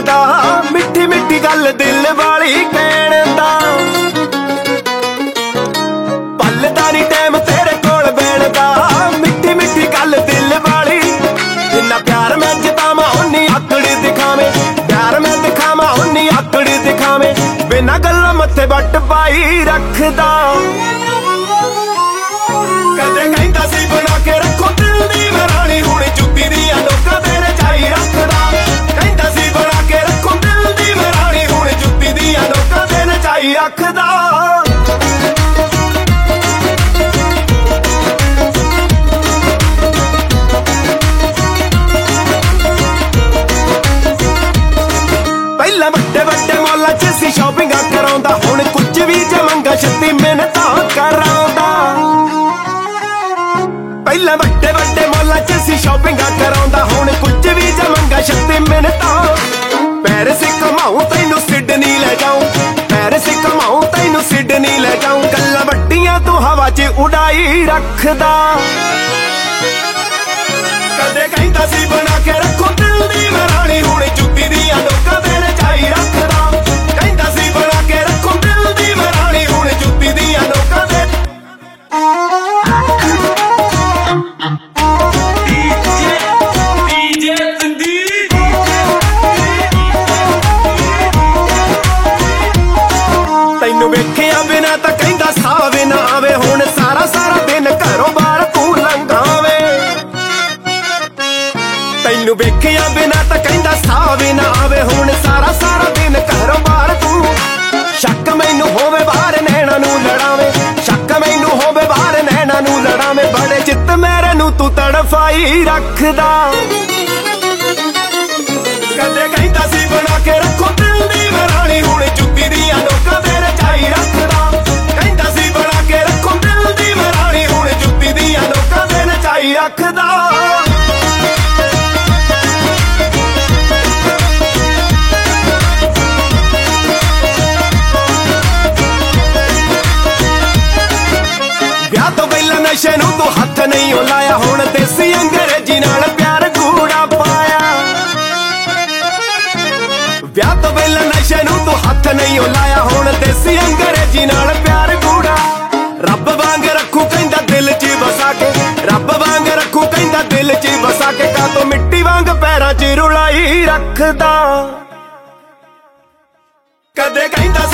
दा मिठी मिठी गल दिल वाली कहण दा पलदा नी टाइम तेरे कोल बैण दा मिठी मिठी गल दिल वाली जिन्ना प्यार मैं जतावां उन्नी आकड़ी दिखावे प्यार मैं दिखावां उन्नी आकड़ी दिखावे बिना गल्लां मत्थे बट पाई रखदा कदे कहंदा सी बना के रखो दिल दी मैं रानी हुण जुत्ती दियां नोकां ते रचाई रखदा कहंदा सी बना के रखो दिल दी मैं रानी हुण जुत्ती दियां नोकां ते रचाई रखदा पहला वड्डे वड्डे मॉलां च सी शॉपिंग कराउंदा हुण कुछ भी जे मंगा छत्ती मिन्नतां कराउंदा पहला वड्डे वड्डे मॉलां च सी शॉपिंग कराउंदा हुण कुछ भी जे मंगा छत्ती मिन्नतां पेरिस घुमाऊं तैनूं सिडनी ले जाऊं पेरिस घुमाऊं तैनूं सिडनी ले जाऊं गल्लां वड्डियां तू हवा च उड़ाई रखदा कदे कहंदा सी बना के रखो दिल दी मैं रानी हुण जुत्ती दियां नोकां ते रचाई रखदा कहंदा सी बना के रखो दिल दी मैं रानी हुण जुत्ती दियां नोकां ते तैनूं वेखिया बिना तां कहंदा साह वी ना आवे हुण सारा सारा दिन घरों बाहर तूं लंघावे तैनूं वेखिया बिना तां कहंदा साह वी ना आवे हुण सारा सारा दिन घरों बाहर तूं शक मैनूं होवे बाहर नैणां नूं लड़ावे शक मैनूं होवे बाहर नैणां नूं लड़ावे बड़े चित्त मेरे नूं तूं तड़फाई रखदा कदे कहंदा सी बना के रखो दिल दी मैं रानी हुण जुत्ती दियां नोकां ते रचाई रखदा कहंदा सी बना के रखो दिल दी मैं रानी हुण जुत्ती दियां नोकां ते रचाई रखदा ਵਿਆਹ ਤੋਂ ਪਹਿਲਾਂ ਨਸ਼ੇ ਨੂੰ ਤੂੰ ਹੱਥ ਨਹੀਂ ਓ ਲਾਇਆ ਹੁਣ ਦੇਸੀ ਅੰਗਰੇਜ਼ੀ ਨਾਲ ਪਿਆਰ ਗੂੜਾ ਪਾਇਆ ਵਿਆਹ ਤੋਂ ਪਹਿਲਾਂ ਨਸ਼ੇ ਨੂੰ ਤੂੰ ਹੱਥ ਨਹੀਂ ਓ ਲਾਇਆ ਹੁਣ ਦੇਸੀ ਅੰਗਰੇਜ਼ੀ ਨਾਲ ਪਿਆਰ ਗੂੜਾ ਰੱਬ ਵਾਂਗ ਰੱਖੂ ਕਹਿੰਦਾ ਦਿਲ 'ਚ ਵਸਾ ਕੇ ਰੱਬ ਵਾਂਗ ਰੱਖੂ ਕਹਿੰਦਾ ਦਿਲ 'ਚ ਵਸਾ ਕੇ ਕਾਤੋਂ ਮਿੱਟੀ ਵਾਂਗ ਪੈਰਾਂ 'ਚ ਰੁਲਾਈ ਰੱਖਦਾ ਕਦੇ ਕਹਿੰਦਾ